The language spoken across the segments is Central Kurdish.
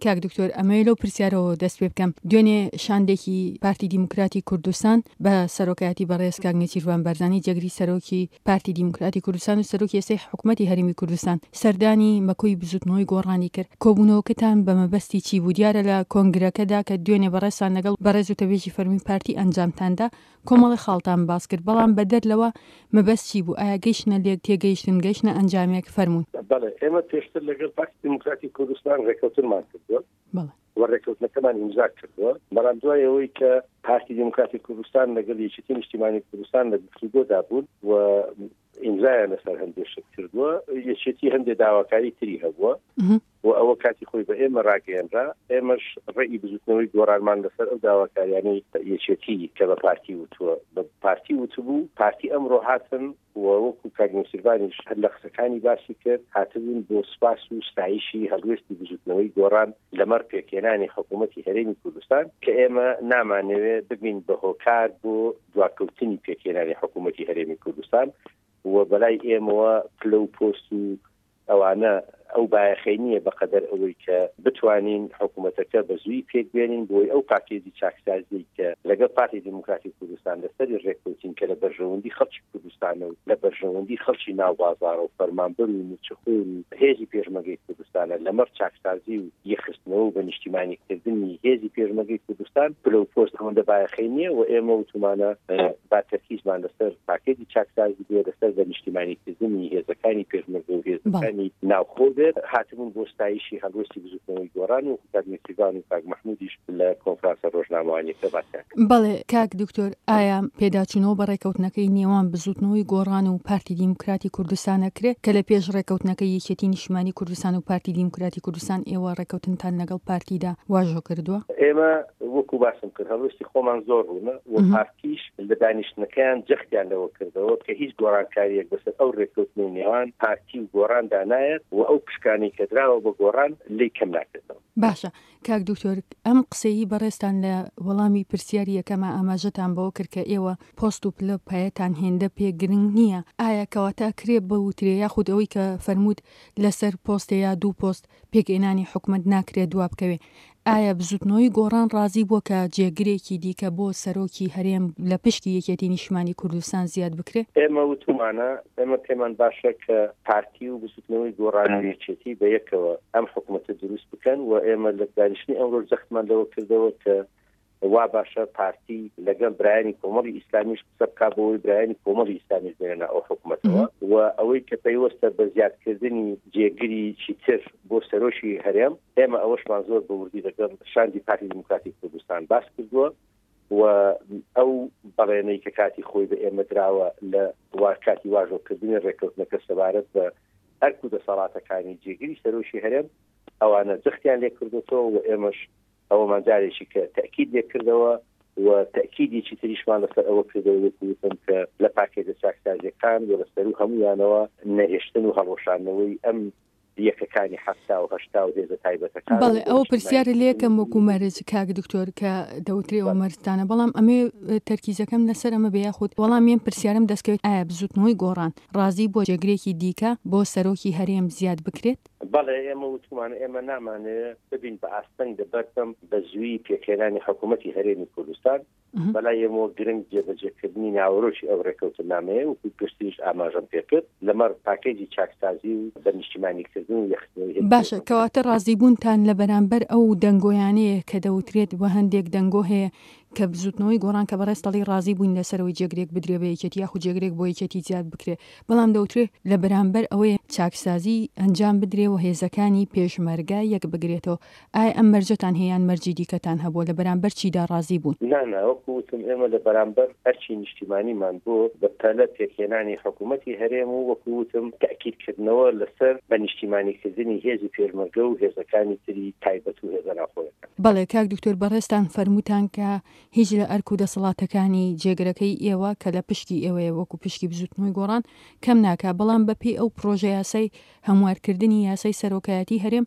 کاک دکتۆر ئەمەوێ لەو پرسیارەوە دەست پێ بکەم دوێنێ شاندێکی پارتی دیموکراتی کوردستان بە سەرۆکایەتی بەڕێز کاک نەچیروان بارزانی جەگری سەرۆکی پارتی دیموکراتی کوردستان و سەرۆکی ئێستای حکوومەتی هەرێمی کوردستان سەردانی مەکۆی بزوتنەوەی گۆڕانی کرد. کۆبوونەوەکەتان بە مەبەستی چی بوو؟ دیارە لە کۆنگرەکەدا کە دوێنێ بەڕێزان لەگەڵ بەڕێز و تەبێژی فەرمی پارتی ئەنجامتاندا کۆمەڵی خاڵتان باس کرد، بەڵام بەدەر لەوە مەبەست چی بوو؟ ئایا گەیشتنە لێک تێگەیشتنە ئەنجامێک فەرموون؟ بەڵێ ئێمە پێشتر لەگەڵ پارتی دیموکراتی کوردستان ڕێکەوتنمان کردووە و ڕێکەوتنەکەمان ئیمزا کردووە، بەڵام دوای ئەوەی کە پارتی دیموکراتی کوردستان لەگەڵ یەکێتی نیشتیمانی کوردستان لە گفتوگۆدا بوون و ئیمزایان لەسەر هەندێک شت کردووە، یەکێتی هەندێک داواکاری تری هەبووە و ئەوە کاتی خۆی بە ئێمە ڕاگەیەنرا. ئێمەش ڕێی بزوتنەوەی گۆڕانمان لەسەر ئەو داواکاریانەی یەکێتی کە بە پارتی وتووە بە پارتی وتبوو. پارتی ئەمڕۆ هاتن و وەکو کاک نەچیروانیش هەر لە قسەکانی باسی کرد، هاتبوون بۆ سوپاس و ستایشی هەڵوێستی بزوتنەوەی گۆڕان لەمەڕ پێکهێنانی حکوومەتی هەرێمی کوردستان کە ئێمە نامانەوێت ببین بە هۆکار بۆ دواکەوتنی پێکهێنانی حکوومەتی هەرێمی کوردستان و بەلای ئێمەوە پلە و پۆست و ئەوانە ئەو بایەخێنیە بەقەدەر ئەوەی کە بتوانین حکوومەتەکە بە زووی پێک بێنین بۆی ئەو پاکێزی چاکسازی کە لەگەڵ پارتی دیموکراتی کوردستان لەسەری ڕێککەوتین کە لە بەرژەوەندی خەڵکی کوردستانە و لە بەرژەوەندی خەڵکی ناو بازاڕ و فەرمانبەر و موچەخۆر و هێزی پێشمەرگەی کوردستانە لەمەڕ چاکسازی و یەخستنەوە و بە نیشتیمانیکردنی هێزی پێشمەرگەی کوردستان پلە و پۆست ئەوەندە بایەخێنیە و ئێمە وتمانە با تەرکیزمان لەسەر پاکێزی چاکسازی بێ لەسەر بە نیشتیمانیکردنی هێزەکانی پێشمەرگە و هێزەکانی ناوخۆ هاتبوون بۆ ستایشی هەڵوێستی بزوتنەوەی گۆڕان و کاک نەچیروان و کاک محمودیش لە کۆنفرانسە ڕۆژنامەوانیەکە باسیان. بەڵێ کاک دکتۆر، ئایا پێداچوونەوە بە ڕێکەوتنەکەی نێوان بزوتنەوەی گۆڕان و پارتی دیموکراتی کوردستانە کرێت کە لە پێش ڕێکەوتنەکەی یەکێتی نیشتیمانی کوردستان و پارتی دیموکراتی کوردستان ئێوە ڕێکەوتنتان لەگەڵ پارتیدا واژۆ کردووە؟ ئێمە وەکو باسم کرد هەڵوێستی خۆمان زۆر ڕوونە و پارتیش لە دانیشتنەکەیان جەختیان لەوە کردەوە کە هیچ گۆڕانکاریەک بەسەر ئەو ڕێکەوتنەی نێوان پارتی و گۆڕاندا نایەت و ئەو پشکانی کە دراوە بە گۆڕان لی کەم ناکردەوە. باشە کاک دکتۆر، ئەم قسەی بەڕێستان لە وەڵامی پرسیاری یەکەمە ئاماژەتان بەوە کرد کە ئێوە پۆست و پلە پایەتان هێندە پێگرنگ نییە. ئایا کەواتە کرێ بەوترێ یاخود ئەوەی کە فەرموود لەسەر پۆستە یا دوو پۆست پێگەێنانی حکوومەت ناکرێت دواب بکەوێ؟ ئایا بزوتنەوەی گۆڕان ڕازی بووە کە جێگرێکی دیکە بۆ سەرۆکی هەرێم لە پشتی یەکێتی نیشتیمانی کوردستان زیاد بکرێت؟ ئێمە وتمانە ئێمە پێمان باشە کە پارتی و بزوتنەوەی گۆڕانی یەکێتی بە یەکەوە ئەم حکوومەتە دروست بکەن و ئێمە لە دانیشتنی ئەمڕۆ جەختمان لەوە کردەوە کە وا باشە پارتی لەگەڵ برایانی کۆمەڵی ئیسلامیش قسە بکات بۆەوەی برایانی کۆمەڵی ئیسلامیش بێنە ئەو حکوومەتەوە و ئەوەی کە پەیوەستە بە زیادکردنی جێگیری چیتر بۆ سەرۆشی هەرێم ئێمە ئەوەشمان زۆر بەوردی لەگەڵ شاندی پارتی دیموکراتی کوردستان باس کردووە و ئەو بەڵێنەی کە کاتی خۆی بە ئێمە دراوە لە کاتی واژۆکردنی ڕێکەوتنەکە سەبارەت بە ئەرک و دەسەڵاتەکانی جێگیری سەرۆشی هەرێم ئەوانە جەختیان لێ کردوتەوە و ئێمەش ئەوەمان جارێکی کە تەکید لێ کردەوە و تەکیدێکی تریشمان لەسەر ئەوە کردەوە وتم کە لە پاکێزە چاکسازیەکان و لەسەر و هەمویانەوە نەهێشتن و هەڵۆشانەوەی ئەم یەکەکانی حەفتا و هەشتا و هێزە تایبەتەکان. بەڵێ ئەوە پرسیارە لێکم وەکو مەرج کاک دکتۆر کە دەوترێەوە مەرجتانە، بەڵام ئەمێ تەرکیزەکەم لەسەر ئەمە بە یاخود وەڵامیان پرسیارم دەستکەوێت ئایا بزوتنەوەی گۆڕان ڕازی بۆ جێگرێکی دیکە بۆ سەرۆکی هەرێم زیاد بکرێت؟ بەڵێ ئێمە وتمانە ئێمە نامانەیە ببین بە ئاستەنگ دەبەرتم بە زووی پێکهێنانی حکوومەتی هەرێمی کوردستان بەلای ئێمە گرنگ جێبەجێکردنی ناوەڕۆژی ئەو ڕێکەوتنامەیە و پشتیش ئاماژەم پێکرد لەمەڕ پاکێجی چاکسازی و بە نیشتیمانیکردن و یەخستنەوەی. باشە کەواتە ڕازیبوونتان لە بەرامبەر ئەو دەنگۆیانەیە کە دەوترێت وە هەندێک دەنگۆ هەیە کە بزوتنەوەی گۆڕان کە بەڕێستەڵی ڕازی بووین لەسەرەوەی جێگرێک بدرێ بە یەکێتی یاخود جێگرێک بۆ یەکێتی زیاد بکرێت، بەڵام دەوترێت لە بەرامبەر ئەوەیە چاکسازی ئەنجام بدرێ و هێزەکانی پێشمەرگە یەک بگرێتەوە. ئایا ئەم مەرجەتان هەیەیان مەرجی دیکەتان هەبووە لە بەرامبەر چیدا ڕازی بوون؟ وەکوتم ئێمە لە بەرامبەر ئەرچی نیشتیمانیمان بۆ بە پەلە پێکهێنانی حکوومەتی هەرێم و وەکوتم تاکیدکردنەوە لەسەر بە نیشتیمانیکردنی هێزی پێشمەرگە و هێزەکانی تری تایبەت و هێزە ناخۆیەکان. بەڵێ کاک دکتۆر بەڕێستان فەرمووتان کە هیچ لە ئەرک و دەسەڵاتەکانی جێگرەکەی ئێوە کە لە پشتی ئێوەیە وەکو پشتی بزوتنەوەی گۆڕان کەم ناکا، بەڵام بەپێی ئەو پرۆژە یاسای هەموارکردنی یاسای سەرۆکایەتی هەرێم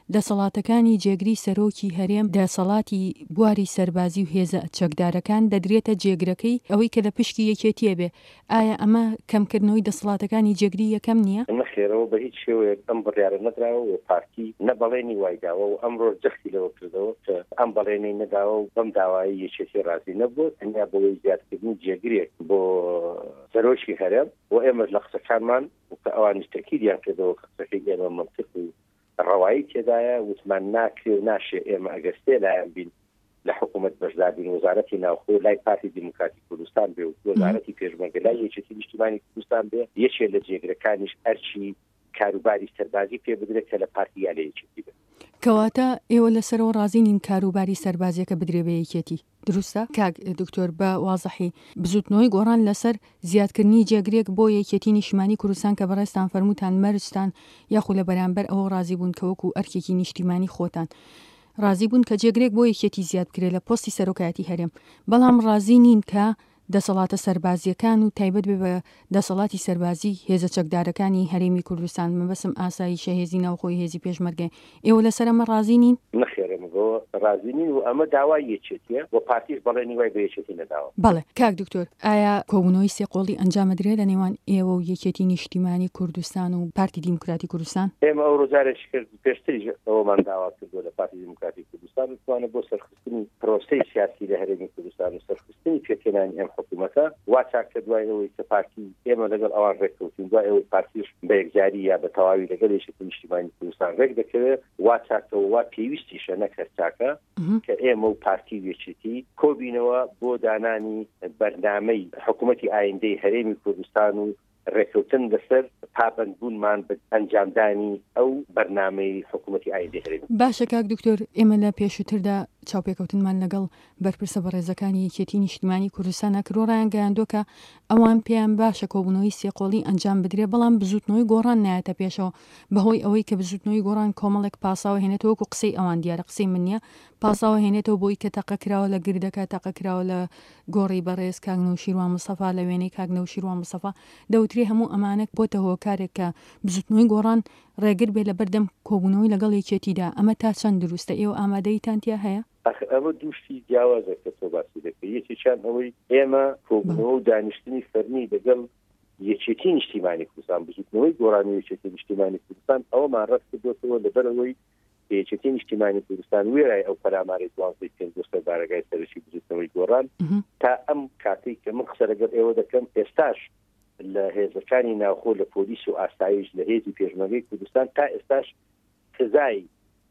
دەسەڵاتەکانی جێگری سەرۆکی هەرێم دەسەڵاتی بواری سەربازی و هێزە چەکدارەکان دەدرێتە جێگرەکەی ئەوەی کە لە پشتی یەکێتیە بێ. ئایا ئەمە کەمکردنەوەی دەسەڵاتەکانی جێگری یەکەم نییە؟ نەخێرەوە بە هیچ شێوەیەک ئەم بڕیارە نەدراوە و پارتی نەبەڵێنی وایداوە و ئەمڕۆ جەختی لەوە کردەوە کە ئەم بەڵێنەی نەداوە و بەم داوایی یەکێتی ڕازی نەبوو تەنیا بەوەی زیادکردنی جێگرێک بۆ سەرۆکی هەرێم و ئێمەش لە قسەکانمان کە ئەوانش تەکیدیان کردەوە کە قسەکەی ئێمە منطق و ڕەوایی تێدایە وتمان ناکرێ و ناشێ ئێمە ئەگەر لایەن بین لە حکوومەت بەشداربوون وەزارەتی ناوخۆ لای پارتی دیموکراتی کوردستان بێ و وەزارەتی پێشمەرگە لای یەکێتی نیشتیمانی کوردستان بێ یەکێ لە جێگرەکانیش ئەرچی کاروباری سەربازی پێ بدرێت کە لە پارتی یا لە یەکێتی بێت. کەواتە ئێوە لەسەرەوە ڕازی نین کاروباری سەربازیەکە بدرێ بە یەکێتی، دروستە؟ کاک دکتۆر بە وازەحی بزوتنەوەی گۆڕان لەسەر زیادکردنی جێگرێک بۆ یەکێتی نیشتیمانی کوردستان کە بەڕێستان فەرمووتان مەرجتان یاخو لە بەرامبەر ئەوە ڕازی بوون کە وەکو ئەرکێکی نیشتیمانی خۆتان ڕازی بوون کە جێگرێک بۆ یەکێتی زیاد بکرێت لە پۆستی سەرۆکایەتی هەرێم، بەڵام ڕازی نین کە دەسەڵاتە سەربازیەکان و تایبەت بێ بە دەسەڵاتی سەربازی هێزە چەکدارەکانی هەرێمی کوردستان مەبەسم ئاساییشە هێزی ناوخۆی هێزی پێشمەرگە ئێوە لەسەر ئەمە ڕازی نین؟ نەخێرەمەوە ڕازی نین و ئەمە داوای یەکێتیە و پارتیش بەڵێنی وای بە یەکێتی نەداوە. بەڵێ کاک دکتۆر، ئایا کۆبوونەوەی سێقۆڵی ئەنجامەدرێت لە نێوان ئێوە و یەکێتی نیشتیمانی کوردستان و پارتی دیموکراتی کوردستان؟ ئێمە ئەو ڕۆژارێک کرد پێشتریش ئەوەمان داوا کردووە لە پارتی دیموکراتی کوردستان بتوانێت بۆ سەرخستنی پرۆسەی سیاسی لە هەرێمی کوردستان و سەرخستنی پێکهێنانی ئەم حکوومەتە چاکە دوای ئەوەی کە پارتی ئێمە لەگەڵ ئەوان ڕێککەوتین دوای ئەوەی پارتیش بە یەکجاری یا بە تەواوی لەگەڵ یەکێتی نیشتیمانی کوردستان ڕێک دەکەوێت وا چاکەوە وا پێویستیشە نەکرد چاکە کە ئێمە و پارتی یەکێتی کۆبینەوە بۆ دانانی بەرنامەی حکوومەتی ئایندەی هەرێمی کوردستان و ڕێککەوتن لەسەر پابەندبوونمان بە ئەنجامدانی ئەو بەرنامەی حکوومەتی ئایندەی هەرێمی. باشە کاک دکتۆر، ئێمە لە پێشووتردا چاوپێکەوتنمان لەگەڵ بەرپرسە بەڕێزەکانی یەکێتی نیشتیمانی کوردستان نەکرۆ ڕایان گەیاندووە کە ئەوان پێیان باشە کۆبوونەوەی سێقۆڵی ئەنجام بدرێ، بەڵام بزوتنەوەی گۆڕان نایەتە پێشەوە بەهۆی ئەوەی کە بزوتنەوەی گۆڕان کۆمەڵێک پاساوە هێنێتەوە وەکو قسەی ئەوان دیارە قسەی من نییە، پاساوە هێنێتەوە بۆی کە تەقەکراوە لە گردەکە تەقەکراوە لە گۆڕی بەڕێز کاک نەوشیروان مستەفا لە وێنەی کاک نەوشیروان مستەفا دەوترێ هەموو ئەمانە بۆتە هۆکارێک کە بزوتنەوەی گۆڕان ڕێگر بێ لە بەردەم کۆبوونەوەی لەگەڵ یەکێتیدا. ئەمە تا چەند دروستە؟ ئێوە ئامادەیتان تیا هەیە؟ ئەمە دووشتی جیاوازە کە تۆ باسی دەکەی. یەکێکیان ئەوەی ئێمە کۆبوونەوە و دانیشتنی فەرمی لەگەڵ یەکێتی نیشتیمانی کوردستان بزوتنەوەی گۆڕانی یەکێتی نیشتیمانی کوردستان ئەوەمان ڕەت کردوێتەوە لەبەرەوەی یەکێتی نیشتیمانی کوردستان وێرای ئەو پەرامارەی 12 بارگای سەرۆکی بزوتنەوەی گۆڕان تا ئەم کاتەی کە من قسە لەگەڵ ئێوە دەکەم ئێستاش لە هێزەکانی ناوخۆ لە پۆلیس و ئاسایش لە هێزی پێشمەرگەی کوردستان تا ئێستاش سزای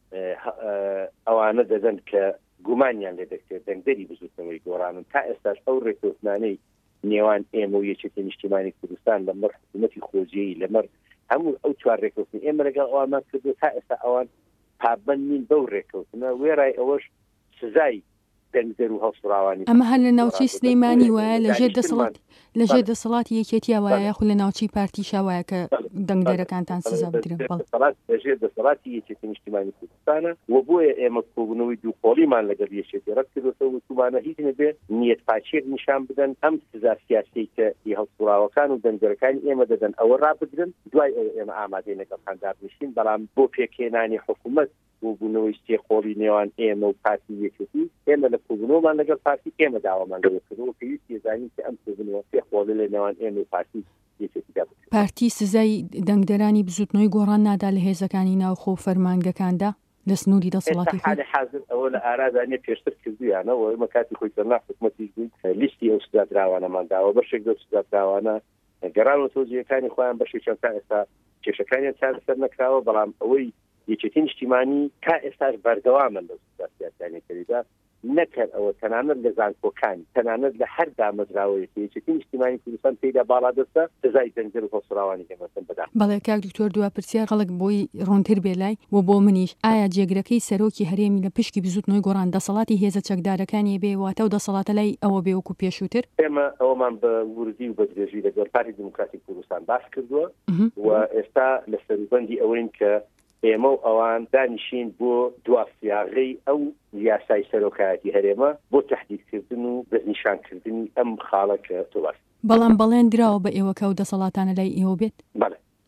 ئەوانە دەدەن کە گومانیان لێ دەکرێت دەنگدەری بزوتنەوەی گۆڕانن تا ئێستاش ئەو ڕێککەوتنانەی نێوان ئێمە و یەکێتی نیشتیمانی کوردستان لەمەر حکوومەتی خۆجیی لەمەر هەموو ئەو چوار ڕێککەوتنی ئێمە لەگەڵ ئەوانمان کردو تا ئێستا ئەوان پابەند نین بەو ڕێککەوتنە وێرای ئەوەش سزای دەنگدەر و هەڵسوڕاوانی ئەمە هەر لە ناوچەی سلەیمانی وایە لەژێر دەسەڵاتی یەکێتیە وایە یاخو لە ناوچەی پارتیشا وایە کە دەنگدەرەکانتان سزا بدرێن؟ لەژێر دەسەڵاتی یەکێتی نیشتیمانی کوردستانە و بۆیە ئێمە کۆبوونەوەی دووقۆڵیمان لەگەڵ یەکێتی ڕەت کردوەوە وتومانە هیچ نەبێ نیەت پاچێک نیشان بدەن ئەم سزا سیاسی کە هەڵسوڕاوەکان و دەنگدەرەکانی ئێمە دەدەن ئەوە ڕابدرن دوای ئێمە ئامادەی لەگەڵ دابنیشین، بەڵام بۆ پێکهێنانی حکوومەت بوونەوەی سێقۆڵی نێوان ئێمە و پارتی یەکێتی ئێمە لە کۆبوونەوەمان لەگەڵ پارتی ئێمە داوامان لەوەکردەوە پێویستی ێزانین کە ئەم کۆبوونەوە سێقۆڵی لە نێوان ئێمە و پارتی یەکێتیدا بکرێت. پارتی سزای دەنگدەرانی بزوتنەوەی گۆڕان نادا لە هێزەکانی ناوخۆ فەرمانگەکاندا لە سنووری دەسەڵاتی حالی حاضر ئەوە لە ئارادانیە پێشتر کردویانەوە ئێمە کاتی خۆی سەرنا حکوومەتیش بووین لیستی ئەو سزادراوانەمان داوە بەشێک لەو سزادراوانە گەڕانەوە تۆجیەکانی خۆیان بەشێکیان تا ئێستا کێشەکانیان چارەسەر نەکراوە، بەڵام ئەوەی یەکێتی نیشتیمانی تا ئێستاش بەردەوامن لەو سیاسیەکانی کردیدا نەکرد ئەوە تەنانەت لە زانکۆکان تەنانەت لە هەر دامەزراوەیەکی یەکێتی نیشتیمانی کوردستان پێیدا باڵا دەستە سزای دەنگدەر و هەڵسوڕاوانی ئێمەتەن بەدا. بەڵێ کاک دکتۆر دوا پرسیار خەڵک بۆی ڕوونتر بێ لای و بۆ منیش ئایا جێگرەکەی سەرۆکی هەرێمی لە پشکی بزوتنەوەی گۆڕان دەسەڵاتی هێزە چەکدارەکانی بێ واتە و دەسەڵاتە لای ئەوە بێ وەکو پێشووتر؟ ئێمە ئەوەمان بە وردی و بەدرێژی لەگەڵ پارتی دیموکراتی کوردستان باس کردووە و ئێستا لە سەروبەندی ئەوەین کە ئێمە و ئەوان دانیشین بۆ دوافیاغی ئەو یاسای سەرۆکایەتی هەرێمە بۆ تەحدیدکردن و بەنیشانکردنی ئەم خاڵە کە تۆ باس. بەڵام بەڵێن دراوە بە ئێوە کە و دەسەڵاتانە لای ئێوە بێت؟ بەڵێ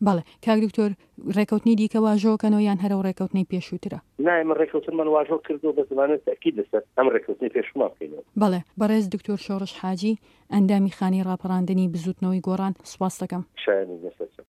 بەڵێ کاک دکتۆر ڕێکەوتنی دیکە واژۆکەنەوە یان هەرە و ڕێکەوتنی پێشووترە؟ نای من ڕێکەوتنمان واژۆ کردو بە زمانە تاکید لەسەر ئەم ڕێکەوتنی پێشمان بکەینەوە. بەڵێ بەڕێز دکتۆر شۆڕش حاجی ئەندامی خانی ڕاپەڕاندنی بزوتنەوەی گۆڕان سوپاس دەکەم. شایانی دەسەر.